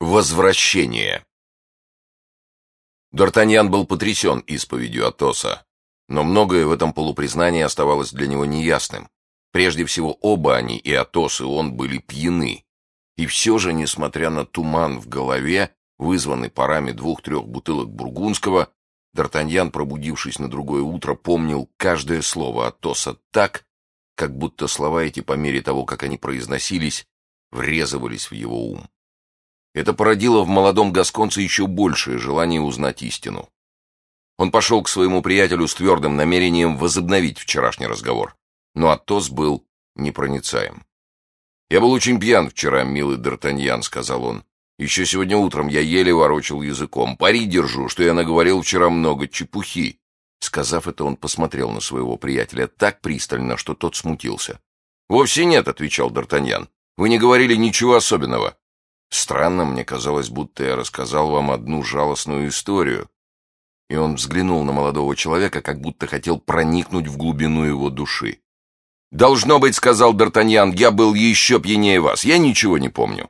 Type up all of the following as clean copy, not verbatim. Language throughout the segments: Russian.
Возвращение. Д'Артаньян был потрясен исповедью Атоса, но многое в этом полупризнании оставалось для него неясным. Прежде всего, оба они, и Атос, и он, были пьяны. И все же, несмотря на туман в голове, вызванный парами 2-3 бутылок бургундского, Д'Артаньян, пробудившись на другое утро, помнил каждое слово Атоса так, как будто слова эти, по мере того, как они произносились, врезывались в его ум. Это породило в молодом гасконце еще большее желание узнать истину. Он пошел к своему приятелю с твердым намерением возобновить вчерашний разговор, но Атос был непроницаем. «Я был очень пьян вчера, милый Д'Артаньян», — сказал он. «Еще сегодня утром я еле ворочал языком. Пари держу, что я наговорил вчера много чепухи». Сказав это, он посмотрел на своего приятеля так пристально, что тот смутился. «Вовсе нет», — отвечал Д'Артаньян. «Вы не говорили ничего особенного». «Странно, мне казалось, будто я рассказал вам одну жалостную историю». И он взглянул на молодого человека, как будто хотел проникнуть в глубину его души. «Должно быть, — сказал Д'Артаньян, — я был еще пьянее вас. Я ничего не помню».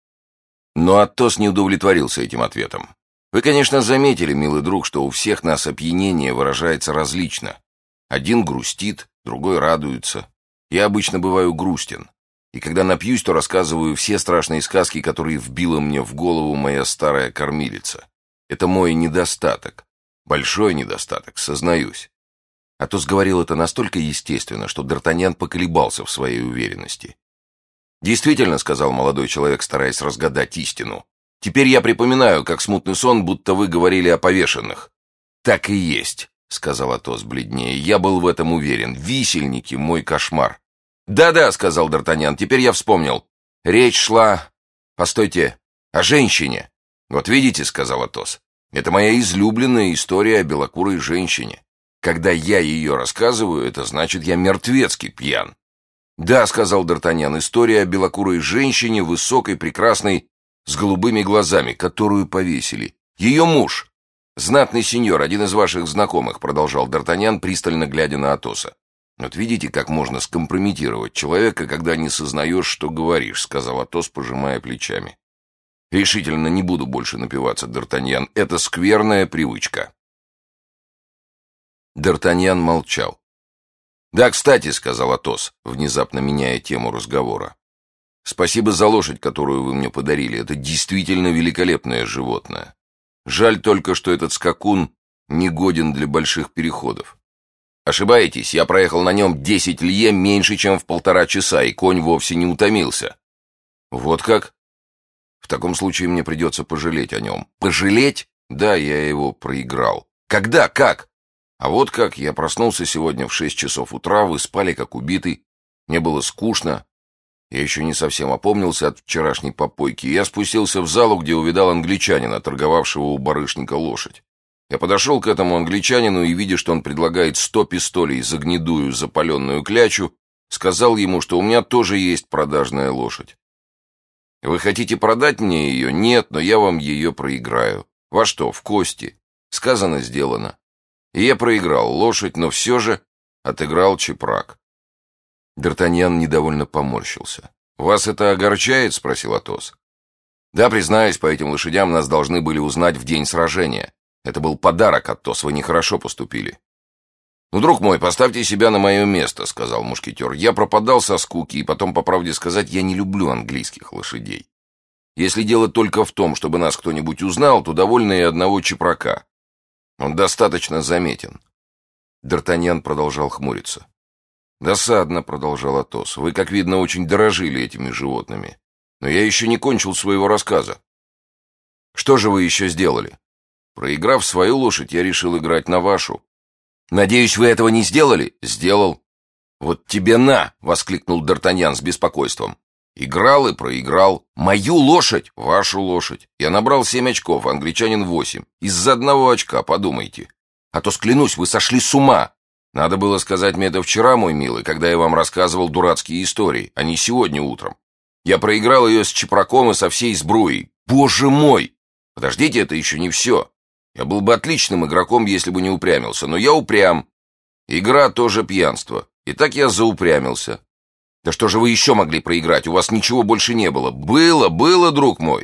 Но Атос не удовлетворился этим ответом. «Вы, конечно, заметили, милый друг, что у всех нас опьянение выражается различно. Один грустит, другой радуется. Я обычно бываю грустен. И когда напьюсь, то рассказываю все страшные сказки, которые вбила мне в голову моя старая кормилица. Это мой недостаток. Большой недостаток, сознаюсь». Атос говорил это настолько естественно, что Д'Артаньян поколебался в своей уверенности. «Действительно, — сказал молодой человек, стараясь разгадать истину, — теперь я припоминаю, как смутный сон, будто вы говорили о повешенных». «Так и есть, — сказал Атос бледнее, — я был в этом уверен. Висельники — мой кошмар». «Да-да, — сказал Д'Артаньян, — теперь я вспомнил. Речь шла... Постойте, о женщине». «Вот видите, — сказал Атос, — это моя излюбленная история о белокурой женщине. Когда я ее рассказываю, это значит, я мертвецки пьян». «Да, — сказал Д'Артаньян, — история о белокурой женщине, высокой, прекрасной, с голубыми глазами, которую повесили. Ее муж, знатный сеньор, один из ваших знакомых, — продолжал Д'Артаньян, пристально глядя на Атоса. «Вот видите, как можно скомпрометировать человека, когда не сознаешь, что говоришь», — сказал Атос, пожимая плечами. «Решительно не буду больше напиваться, Д'Артаньян. Это скверная привычка». Д'Артаньян молчал. «Да, кстати, — сказал Атос, внезапно меняя тему разговора, — спасибо за лошадь, которую вы мне подарили. Это действительно великолепное животное. Жаль только, что этот скакун не годен для больших переходов. Ошибаетесь, я проехал на нем 10 лье меньше, чем в 1,5 часа, и конь вовсе не утомился». «Вот как? В таком случае мне придется пожалеть о нем». «Пожалеть? Да, я его проиграл». «Когда? Как?» «А вот как. Я проснулся сегодня в 6 часов утра, вы спали как убитый. Мне было скучно. Я еще не совсем опомнился от вчерашней попойки. Я спустился в залу, где увидал англичанина, торговавшего у барышника лошадь. Я подошел к этому англичанину и, видя, что он предлагает 100 пистолей за гнедую запаленную клячу, сказал ему, что у меня тоже есть продажная лошадь. Вы хотите продать мне ее? Нет, но я вам ее проиграю. Во что? В кости. Сказано, сделано. И я проиграл лошадь, но все же отыграл чепрак». Д'Артаньян недовольно поморщился. «Вас это огорчает?» — спросил Атос. «Да, признаюсь, по этим лошадям нас должны были узнать в день сражения. Это был подарок, Атос, вы нехорошо поступили». «Ну, друг мой, поставьте себя на мое место», — сказал мушкетер. «Я пропадал со скуки, и потом, по правде сказать, я не люблю английских лошадей. Если дело только в том, чтобы нас кто-нибудь узнал, то довольно и одного чепрака. Он достаточно заметен». Д'Артаньян продолжал хмуриться. «Досадно, — продолжал Атос, — вы, как видно, очень дорожили этими животными. Но я еще не кончил своего рассказа. Что же вы еще сделали? Проиграв свою лошадь, я решил играть на вашу». «Надеюсь, вы этого не сделали?» «Сделал». «Вот тебе на!» — воскликнул Д'Артаньян с беспокойством. «Играл и проиграл. Мою лошадь?» «Вашу лошадь. Я набрал 7 очков, англичанин 8. Из-за одного очка, подумайте. А то, клянусь, вы сошли с ума. Надо было сказать мне это вчера, мой милый, когда я вам рассказывал дурацкие истории, а не сегодня утром. Я проиграл ее с чепраком и со всей сбруей. Боже мой! Подождите, это еще не все. Я был бы отличным игроком, если бы не упрямился, но я упрям. Игра тоже пьянство. И так я заупрямился. Да что же вы еще могли проиграть? У вас ничего больше не было. Было, друг мой.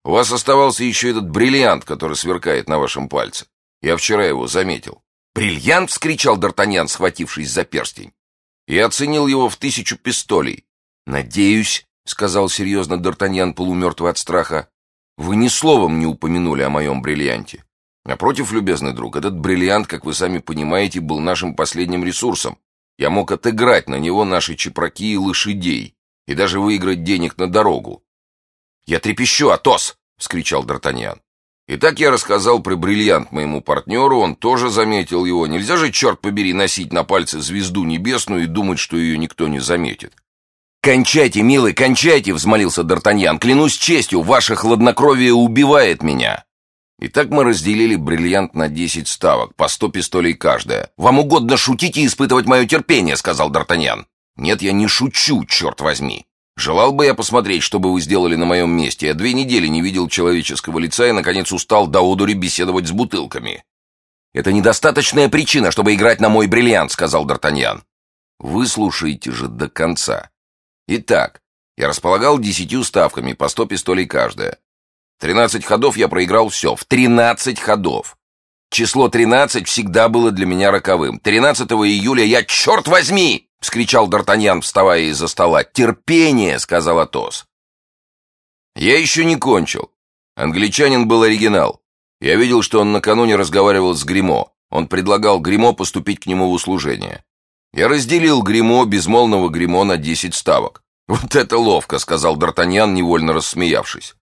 У вас оставался еще этот бриллиант, который сверкает на вашем пальце. Я вчера его заметил». «Бриллиант!» — вскричал Д'Артаньян, схватившись за перстень. «Я оценил его в 1000 пистолей». «Надеюсь», — сказал серьезно Д'Артаньян, полумертвый от страха, «вы ни словом не упомянули о моем бриллианте». Напротив, любезный друг, этот бриллиант, как вы сами понимаете, был нашим последним ресурсом. Я мог отыграть на него наши чепраки и лошадей, и даже выиграть денег на дорогу». «Я трепещу, Атос!» — вскричал Д'Артаньян. Итак, я рассказал про бриллиант моему партнеру, он тоже заметил его. Нельзя же, черт побери, носить на пальце звезду небесную и думать, что ее никто не заметит. «Кончайте, милый, кончайте!» — взмолился Д'Артаньян. «Клянусь честью, ваше хладнокровие убивает меня!» Итак, мы разделили бриллиант на 10 ставок, по 100 пистолей каждая. «Вам угодно шутить и испытывать мое терпение», — сказал Д'Артаньян. «Нет, я не шучу, черт возьми. Желал бы я посмотреть, что бы вы сделали на моем месте. Я 2 недели не видел человеческого лица и, наконец, устал до одури беседовать с бутылками». «Это недостаточная причина, чтобы играть на мой бриллиант», — сказал Д'Артаньян. «Выслушайте же до конца. Итак, я располагал 10 ставками, по 100 пистолей каждая. 13 ходов я проиграл все, в 13 ходов. Число 13 всегда было для меня роковым. 13 июля я, черт возьми!» — вскричал Д'Артаньян, вставая из-за стола. «Терпение!» — сказал Атос. «Я еще не кончил. Англичанин был оригинал. Я видел, что он накануне разговаривал с Гримо. Он предлагал Гримо поступить к нему в услужение. Я разделил Гримо, безмолвного Гримо, на 10 ставок. Вот это ловко!» — сказал Д'Артаньян, невольно рассмеявшись.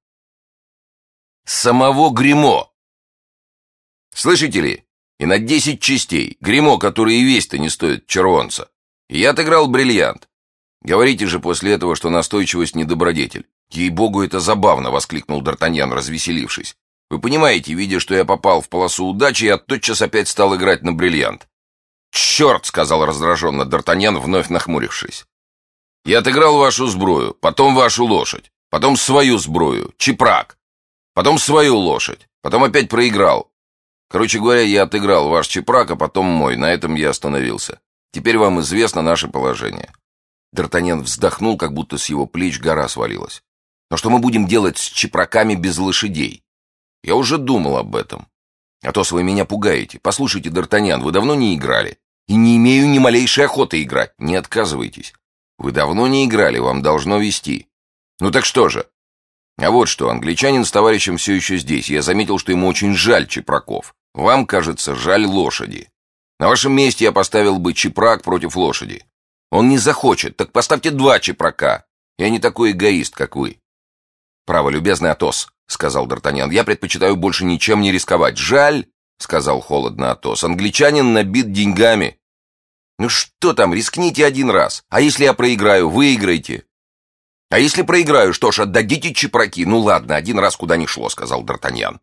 «Самого Гримо!» «Слышите ли? И на 10 частей. Гримо, который и весь-то не стоит червонца. И я отыграл бриллиант. Говорите же после этого, что настойчивость не добродетель». «Ей-богу, это забавно!» — воскликнул Д'Артаньян, развеселившись. «Вы понимаете, видя, что я попал в полосу удачи, я тотчас опять стал играть на бриллиант». «Черт!» — сказал раздраженно Д'Артаньян, вновь нахмурившись. «Я отыграл вашу сбрую, потом вашу лошадь, потом свою сбрую, чепрак, потом свою лошадь, потом опять проиграл. Короче говоря, я отыграл ваш чепрак, а потом мой, на этом я остановился. Теперь вам известно наше положение». Д'Артаньян вздохнул, как будто с его плеч гора свалилась. «Но что мы будем делать с чепраками без лошадей?» «Я уже думал об этом». «Атос, вы меня пугаете. Послушайте, Д'Артаньян, вы давно не играли. И не имею ни малейшей охоты играть». «Не отказывайтесь. Вы давно не играли, вам должно вести». «Ну так что же?» «А вот что, англичанин с товарищем все еще здесь. Я заметил, что ему очень жаль чепраков. Вам, кажется, жаль лошади. На вашем месте я поставил бы чепрак против лошади». «Он не захочет, так поставьте 2 чепрака. Я не такой эгоист, как вы». «Право, любезный Атос», — сказал Д'Артаньян, — «я предпочитаю больше ничем не рисковать». «Жаль», — сказал холодно Атос, — «англичанин набит деньгами». «Ну что там, рискните один раз. А если я проиграю, выиграйте». «А если проиграю, что ж, отдадите чепраки». «Ну ладно, один раз куда ни шло», — сказал Д'Артаньян.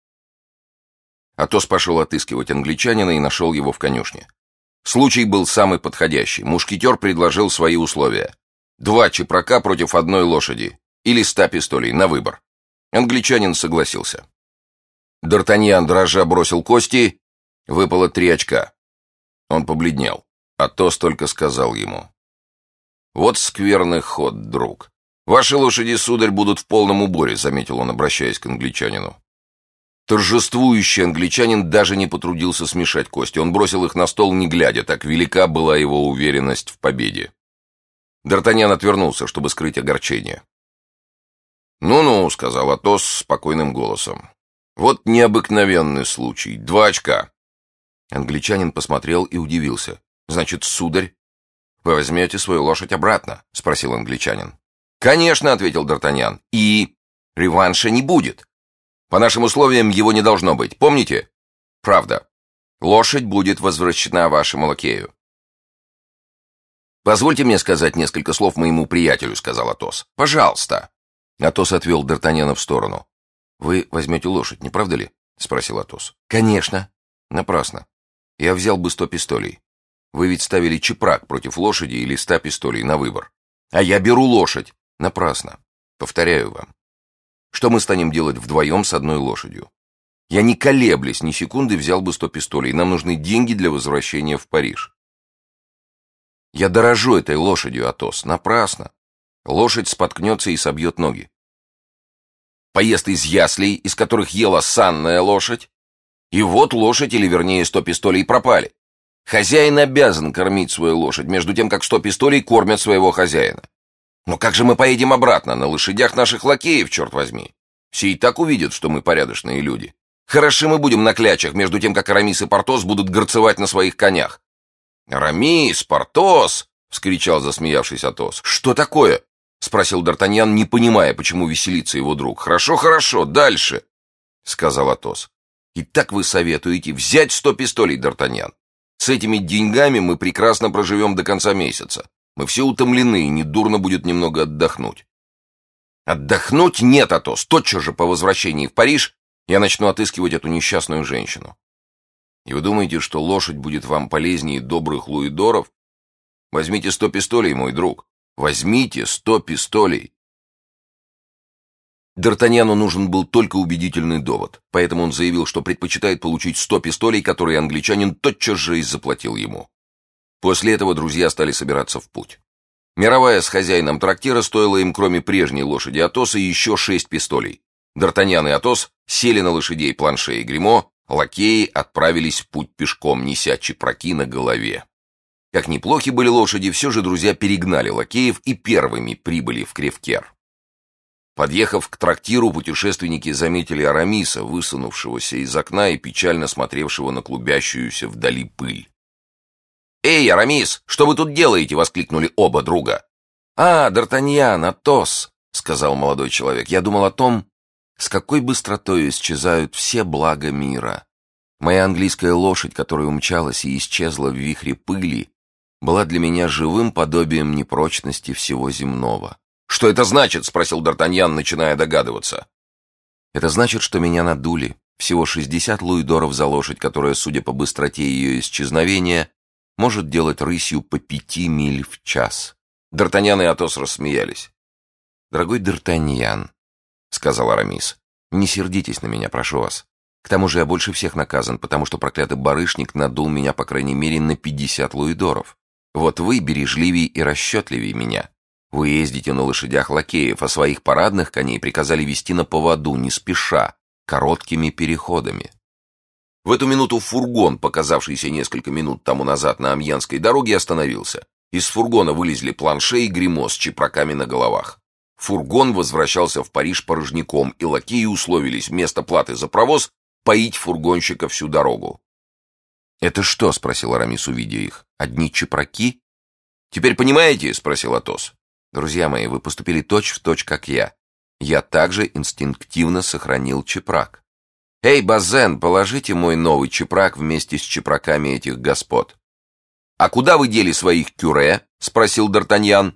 Атос пошел отыскивать англичанина и нашел его в конюшне. Случай был самый подходящий. Мушкетер предложил свои условия. 2 чепрака против 1 лошади. Или 100 пистолей, на выбор. Англичанин согласился. Д'Артаньян дрожа бросил кости. Выпало 3 очка. Он побледнел. Атос только сказал ему: «Вот скверный ход, друг. Ваши лошади, сударь, будут в полном уборе», — заметил он, обращаясь к англичанину. Торжествующий англичанин даже не потрудился смешать кости. Он бросил их на стол, не глядя, так велика была его уверенность в победе. Д'Артаньян отвернулся, чтобы скрыть огорчение. «Ну-ну», — сказал Атос спокойным голосом. «Вот необыкновенный случай. 2 очка». Англичанин посмотрел и удивился. «Значит, сударь, вы возьмете свою лошадь обратно?» — спросил англичанин. «Конечно», — ответил Д'Артаньян. «И реванша не будет. По нашим условиям его не должно быть. Помните?» «Правда. Лошадь будет возвращена вашему лакею». «Позвольте мне сказать несколько слов моему приятелю», — сказал Атос. «Пожалуйста». Атос отвел Д'Артаньяна в сторону. «Вы возьмете лошадь, не правда ли?» — спросил Атос. «Конечно». «Напрасно. Я взял бы 100 пистолей. Вы ведь ставили чепрак против лошади или 100 пистолей на выбор. А я беру лошадь». «Напрасно. Повторяю вам. Что мы станем делать вдвоем с 1 лошадью? Я, не колеблясь ни секунды, взял бы 100 пистолей. Нам нужны деньги для возвращения в Париж». «Я дорожу этой лошадью, Атос. Напрасно. Лошадь споткнется и собьет ноги». поест из яслей, из которых ела санная лошадь. И вот лошадь, или вернее 100 пистолей, пропали. Хозяин обязан кормить свою лошадь, между тем, как 100 пистолей кормят своего хозяина. Но как же мы поедем обратно? На лошадях наших лакеев, черт возьми. Все и так увидят, что мы порядочные люди. Хороши мы будем на клячах, между тем, как Арамис и Портос будут горцевать на своих конях. «Арамис, Портос!» — вскричал, засмеявшись, Атос. «Что такое?» — спросил Д'Артаньян, не понимая, почему веселится его друг. «Хорошо, хорошо, дальше!» — сказал Атос. «Итак вы советуете взять 100 пистолей, Д'Артаньян. С этими деньгами мы прекрасно проживем до конца месяца. Мы все утомлены, и недурно будет немного отдохнуть». «Отдохнуть нет, Атос. Тотчас же по возвращении в Париж я начну отыскивать эту несчастную женщину». «И вы думаете, что лошадь будет вам полезнее добрых луидоров? Возьмите 100 пистолей, мой друг. Возьмите 100 пистолей». Д'Артаньяну нужен был только убедительный довод, поэтому он заявил, что предпочитает получить 100 пистолей, которые англичанин тотчас же и заплатил ему. После этого друзья стали собираться в путь. Мировая с хозяином трактира стоила им, кроме прежней лошади Атоса, еще 6 пистолей. Д'Артаньян и Атос сели на лошадей Планше и Гримо, лакеи отправились в путь пешком, неся чепраки на голове. Как неплохи были лошади, все же друзья перегнали лакеев и первыми прибыли в Кревкер. Подъехав к трактиру, путешественники заметили Арамиса, высунувшегося из окна и печально смотревшего на клубящуюся вдали пыль. «Эй, Арамис, что вы тут делаете?» — воскликнули оба друга. «А, Д'Артаньян, Атос», — сказал молодой человек, — «я думал о том, с какой быстротой исчезают все блага мира. Моя английская лошадь, которая умчалась и исчезла в вихре пыли, была для меня живым подобием непрочности всего земного». «Что это значит?» — спросил Д'Артаньян, начиная догадываться. «Это значит, что меня надули. Всего 60 луидоров за лошадь, которая, судя по быстроте ее исчезновения, может делать рысью по 5 миль в час». Д'Артаньян и Атос рассмеялись. «Дорогой Д'Артаньян», — сказал Арамис, — «не сердитесь на меня, прошу вас. К тому же я больше всех наказан, потому что проклятый барышник надул меня, по крайней мере, на 50 луидоров. Вот вы бережливей и расчетливей меня. Вы ездите на лошадях лакеев, а своих парадных коней приказали вести на поводу, не спеша, короткими переходами». В эту минуту фургон, показавшийся несколько минут тому назад на Амьенской дороге, остановился. Из фургона вылезли Планше и Гримо с чепраками на головах. Фургон возвращался в Париж порожняком, и лакеи условились вместо платы за провоз поить фургонщика всю дорогу. «Это что?» — спросил Арамис, увидя их. «Одни чепраки?» «Теперь понимаете?» — спросил Атос. «Друзья мои, вы поступили точь-в-точь, как я. Я также инстинктивно сохранил чепрак. Эй, Базен, положите мой новый чепрак вместе с чепраками этих господ». «А куда вы дели своих кюре?» — спросил Д'Артаньян.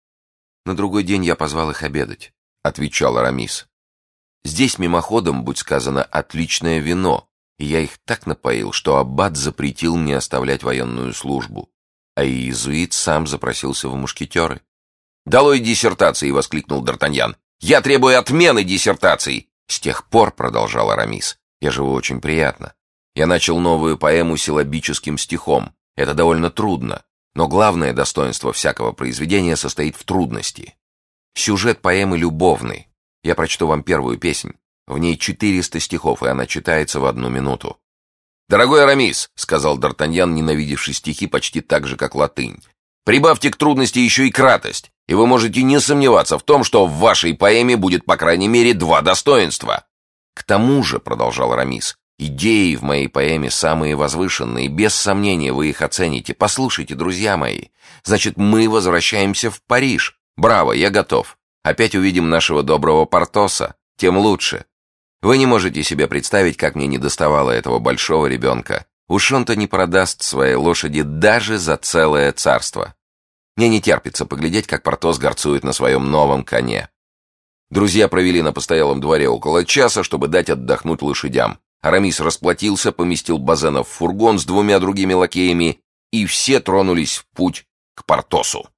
«На другой день я позвал их обедать», — отвечал Арамис. «Здесь мимоходом, будь сказано, отличное вино, и я их так напоил, что аббат запретил мне оставлять военную службу, а иезуит сам запросился в мушкетеры». «Долой диссертации!» — воскликнул Д'Артаньян. «Я требую отмены диссертаций!» «С тех пор, — продолжал Арамис, — я живу очень приятно. Я начал новую поэму силлабическим стихом. Это довольно трудно, но главное достоинство всякого произведения состоит в трудности. Сюжет поэмы любовный. Я прочту вам первую песнь. В ней 400 стихов, и она читается в 1 минуту». «Дорогой Арамис, — сказал Д'Артаньян, ненавидевший стихи почти так же, как латынь, — прибавьте к трудности еще и кратость, и вы можете не сомневаться в том, что в вашей поэме будет по крайней мере 2 достоинства. К тому же, — продолжал Арамис, — идеи в моей поэме самые возвышенные, без сомнения вы их оцените. Послушайте, друзья мои, значит, мы возвращаемся в Париж. Браво, я готов. Опять увидим нашего доброго Портоса, тем лучше. Вы не можете себе представить, как мне недоставало этого большого ребенка. Уж он-то не продаст своей лошади даже за целое царство. Мне не терпится поглядеть, как Портос горцует на своем новом коне». Друзья провели на постоялом дворе около часа, чтобы дать отдохнуть лошадям. Арамис расплатился, поместил Базена в фургон с 2 другими лакеями, и все тронулись в путь к Портосу.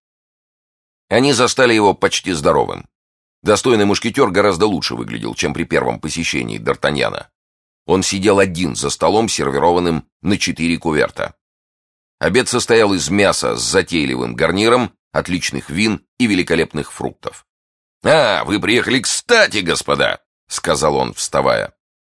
Они застали его почти здоровым. Достойный мушкетер гораздо лучше выглядел, чем при первом посещении Д'Артаньяна. Он сидел один за столом, сервированным на 4 куверта. Обед состоял из мяса с затейливым гарниром, отличных вин и великолепных фруктов. «А, вы приехали кстати, господа!» сказал он, вставая.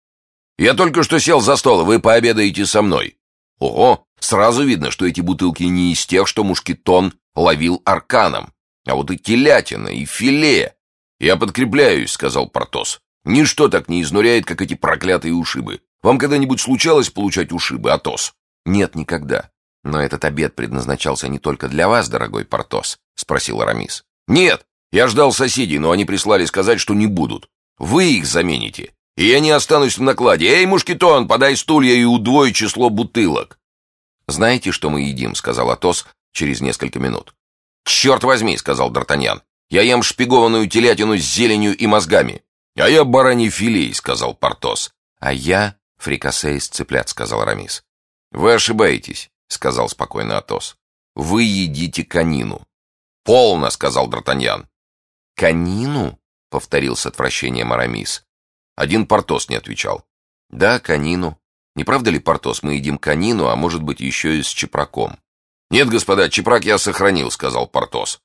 «Я только что сел за стол, и вы пообедаете со мной». Ого, сразу видно, что эти бутылки не из тех, что Мушкетон ловил арканом, а вот и телятина, и филе. «Я подкрепляюсь», — сказал Портос. «Ничто так не изнуряет, как эти проклятые ушибы. Вам когда-нибудь случалось получать ушибы, Атос?» «Нет, никогда. Но этот обед предназначался не только для вас, дорогой Портос», — спросил Арамис. «Нет, я ждал соседей, но они прислали сказать, что не будут. Вы их замените, и я не останусь в накладе. Эй, Мушкетон, подай стулья и удвой число бутылок». «Знаете, что мы едим?» — сказал Атос через несколько минут. «Черт возьми», — сказал Д'Артаньян. «Я ем шпигованную телятину с зеленью и мозгами». «А я бараний филей», — сказал Портос. «А я фрикасе из цыплят», — сказал Арамис. «Вы ошибаетесь», — сказал спокойно Атос. «Вы едите конину». «Полно», — сказал Д'Артаньян. «Конину?» — повторил с отвращением Арамис. Один Портос не отвечал. «Да, конину. Не правда ли, Портос, мы едим конину, а может быть еще и с чепраком?» «Нет, господа, чепрак я сохранил», — сказал Портос.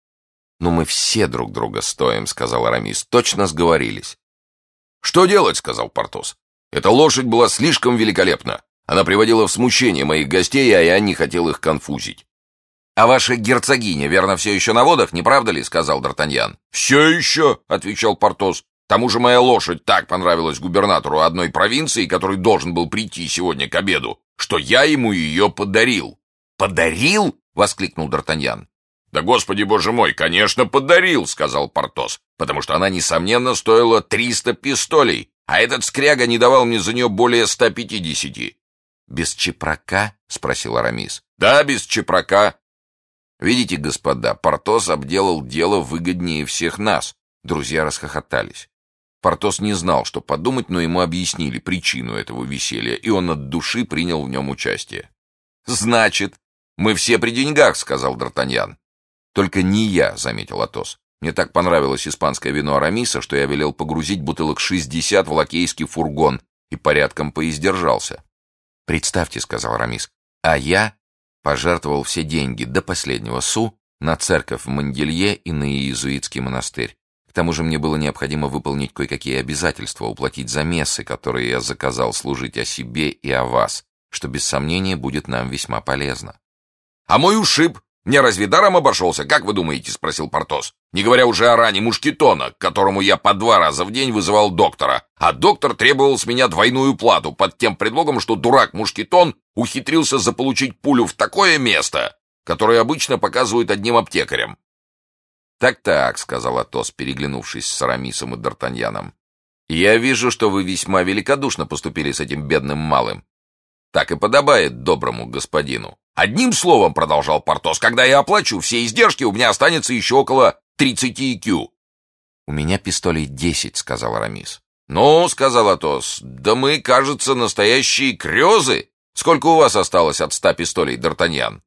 «Но мы все друг друга стоим», — сказал Арамис. «Точно сговорились». «Что делать?» — сказал Портос. «Эта лошадь была слишком великолепна. Она приводила в смущение моих гостей, а я не хотел их конфузить». «А ваша герцогиня, верно, все еще на водах, не правда ли?» — сказал Д'Артаньян. «Все еще», — отвечал Портос. «К тому же моя лошадь так понравилась губернатору одной провинции, который должен был прийти сегодня к обеду, что я ему ее подарил». «Подарил?» — воскликнул Д'Артаньян. «Да, господи боже мой, конечно, подарил», — сказал Портос, «потому что она, несомненно, стоила 300 пистолей, а этот скряга не давал мне за нее более 150. «Без чепрака?» — спросил Арамис. «Да, без чепрака». «Видите, господа, Портос обделал дело выгоднее всех нас». Друзья расхохотались. Портос не знал, что подумать, но ему объяснили причину этого веселья, и он от души принял в нем участие. «Значит, мы все при деньгах», — сказал Д'Артаньян. «Только не я», — заметил Атос. «Мне так понравилось испанское вино Арамиса, что я велел погрузить бутылок 60 в лакейский фургон и порядком поиздержался». «Представьте», — сказал Арамис, — «а я пожертвовал все деньги до последнего су на церковь в Манделье и на иезуитский монастырь. К тому же мне было необходимо выполнить кое-какие обязательства, уплатить за мессы, которые я заказал служить о себе и о вас, что без сомнения будет нам весьма полезно». «А мой ушиб мне разве даром обошелся, как вы думаете?» — спросил Портос. «Не говоря уже о ране Мушкетона, к которому я по 2 раза в день вызывал доктора, а доктор требовал с меня двойную плату под тем предлогом, что дурак Мушкетон ухитрился заполучить пулю в такое место, которое обычно показывают одним аптекарям». «Так-так», — сказал Атос, переглянувшись с Арамисом и Д'Артаньяном. «Я вижу, что вы весьма великодушно поступили с этим бедным малым. Так и подобает доброму господину». «Одним словом, — продолжал Портос, — когда я оплачу все издержки, у меня останется еще около 30 IQ». «У меня пистолей 10, — сказал Арамис. «Ну, — сказал Атос, — да мы, кажется, настоящие крёзы. Сколько у вас осталось от 100 пистолей, Д'Артаньян?»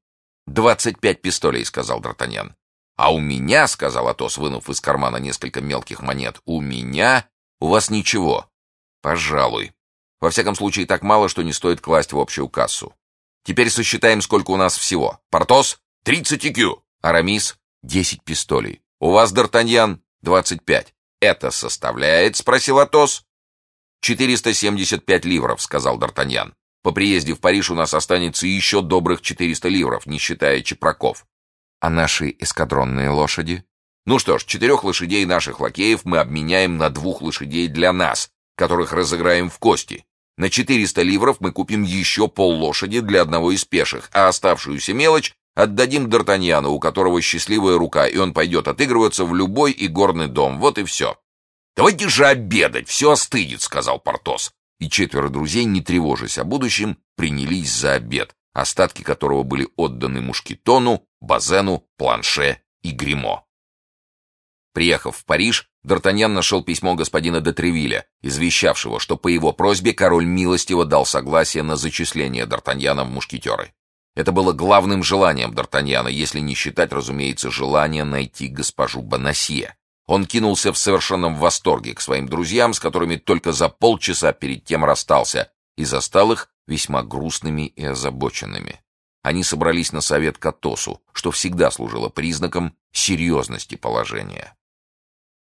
25 пистолей, — сказал Д'Артаньян. «А у меня, — сказал Атос, вынув из кармана несколько мелких монет, — у меня... У вас ничего». «Пожалуй. Во всяком случае, так мало, что не стоит класть в общую кассу. Теперь сосчитаем, сколько у нас всего. Портос — 30 IQ. Арамис — 10 пистолей. У вас, Д'Артаньян, 25. Это составляет, — спросил Атос. 475 ливров, — сказал Д'Артаньян. По приезде в Париж у нас останется еще добрых 400 ливров, не считая чепраков. А наши эскадронные лошади? Ну что ж, 4 лошадей наших лакеев мы обменяем на 2 лошадей для нас, которых разыграем в кости. На 400 ливров мы купим еще поллошади для одного из пеших, а оставшуюся мелочь отдадим Д'Артаньяну, у которого счастливая рука, и он пойдет отыгрываться в любой игорный дом. Вот и все. «Давайте же обедать, все остынет», — сказал Портос. И 4 друзей, не тревожась о будущем, принялись за обед, остатки которого были отданы Мушкетону, Базену, Планше и Гримо. Приехав в Париж, Д'Артаньян нашел письмо господина де Тревилля, извещавшего, что по его просьбе король милостиво дал согласие на зачисление Д'Артаньяна в мушкетеры. Это было главным желанием Д'Артаньяна, если не считать, разумеется, желание найти госпожу Бонасье. Он кинулся в совершенном восторге к своим друзьям, с которыми только за полчаса перед тем расстался, и застал их весьма грустными и озабоченными. Они собрались на совет к Атосу, что всегда служило признаком серьезности положения.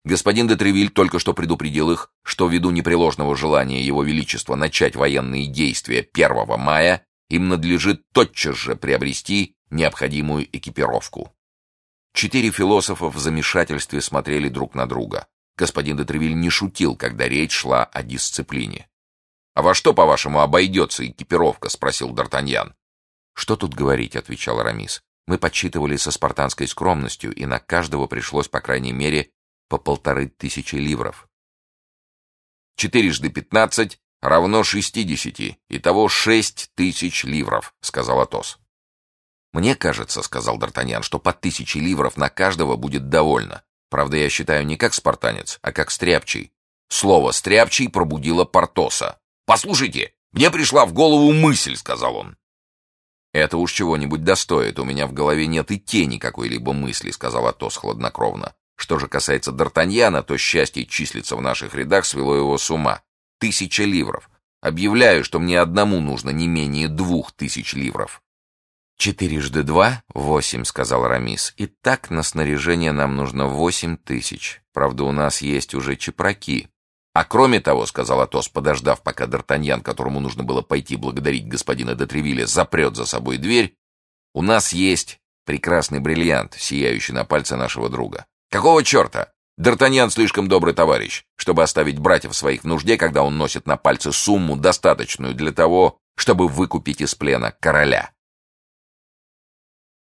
Господин де Тревиль только что предупредил их, что ввиду непреложного желания Его Величества начать военные действия 1 мая, им надлежит тотчас же приобрести необходимую экипировку. 4 философа в замешательстве смотрели друг на друга. Господин де Тревиль не шутил, когда речь шла о дисциплине. «А во что, по-вашему, обойдется экипировка?» — спросил Д'Артаньян. «Что тут говорить?» — отвечал Арамис. «Мы подсчитывали со спартанской скромностью, и на каждого пришлось, по крайней мере, по 1500 ливров». 4 × 15 равно 60, итого 6000 ливров, — сказал Атос. «Мне кажется, — сказал Д'Артаньян, — что по 1000 ливров на каждого будет довольно. Правда, я считаю не как спартанец, а как стряпчий». Слово «стряпчий» пробудило Портоса. «Послушайте, мне пришла в голову мысль, — сказал он. «Это уж чего-нибудь достоит, у меня в голове нет и тени какой-либо мысли, — сказал Атос хладнокровно. Что же касается Д'Артаньяна, то счастье числиться в наших рядах свело его с ума. 1000 ливров. Объявляю, что мне одному нужно не менее 2000 ливров». 4 × 2 — 8, — сказал Арамис. «И так на снаряжение нам нужно 8000. Правда, у нас есть уже чепраки». «А кроме того, — сказал Атос, подождав, пока Д'Артаньян, которому нужно было пойти благодарить господина де Тревиля, запрет за собой дверь, — у нас есть прекрасный бриллиант, сияющий на пальце нашего друга». «Какого черта? Д'Артаньян слишком добрый товарищ, чтобы оставить братьев своих в нужде, когда он носит на пальце сумму, достаточную для того, чтобы выкупить из плена короля».